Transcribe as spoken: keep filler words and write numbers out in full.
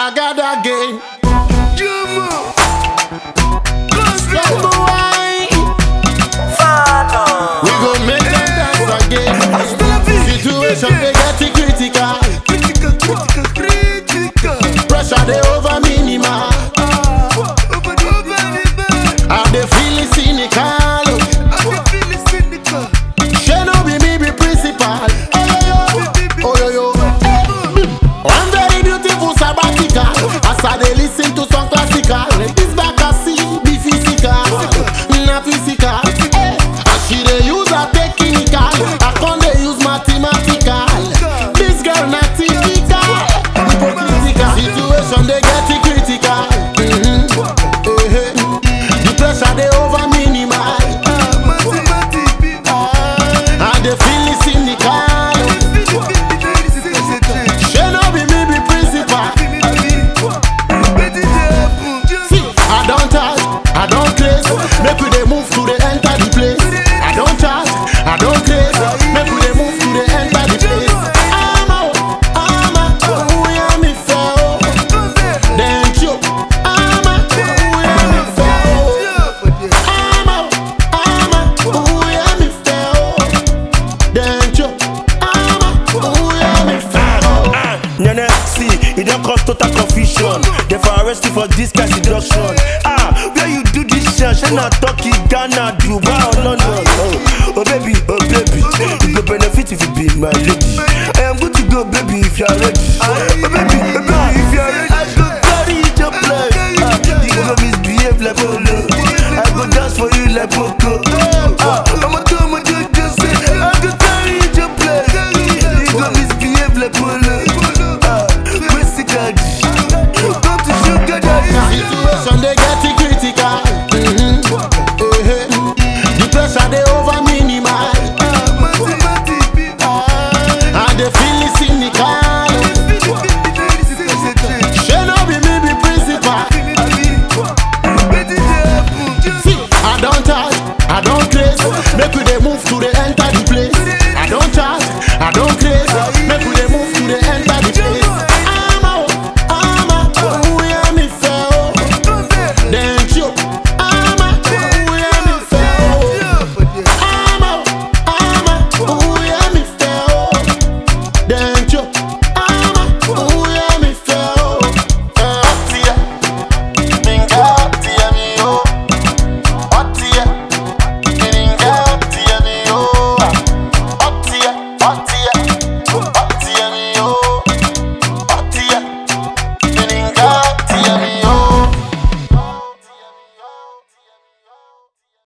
got again. Jumu. Stop the wine. We gon' make them dance again. Situation they get it critical. Critical, critical, critical. Pressure they over minimal. I dey feel it cynical. She no be me be principal. Oh yo yo. One very beautiful sabbatical. As I dey listen to some classical. This back I see be physical, not physical. As she dey use her technical, I can't dey use mathematical. This girl not typical, hypocritical. Situation they get it critical. Mm-hmm. Eh-eh. The pressure they over minimal. I dey feel it cynical. She no be me be principal. See, I don't charge, I don't craze. Make we dey move to the enter the place. I don't charge, I don't craze. Make we dey move to the enter the place. I'm out, I'm out, oh yeah me fell. Then choke, I'm out, oh yeah me fell. I'm out, I'm out, oh yeah me fell. Then choke, I'm out, oh yeah me fell. Nene, see, it don't cause total confusion. Therefore arrest you for this kind seduction. Ah, where you do this shit? She not Turkey, Ghana, Dubai or London. Oh, oh baby, oh baby, you go benefit if you be my lady. I am good to go, baby, if you are ready. Oh baby, oh baby, if you are ready, I go carry you to play. Ah, you go misbehave like Polo. I go dance for you like Poco. Ah, I'ma do my job, just say I go carry you to play. You go misbehave like Polo. Ah, basically, come to sugar daddy. Situation they get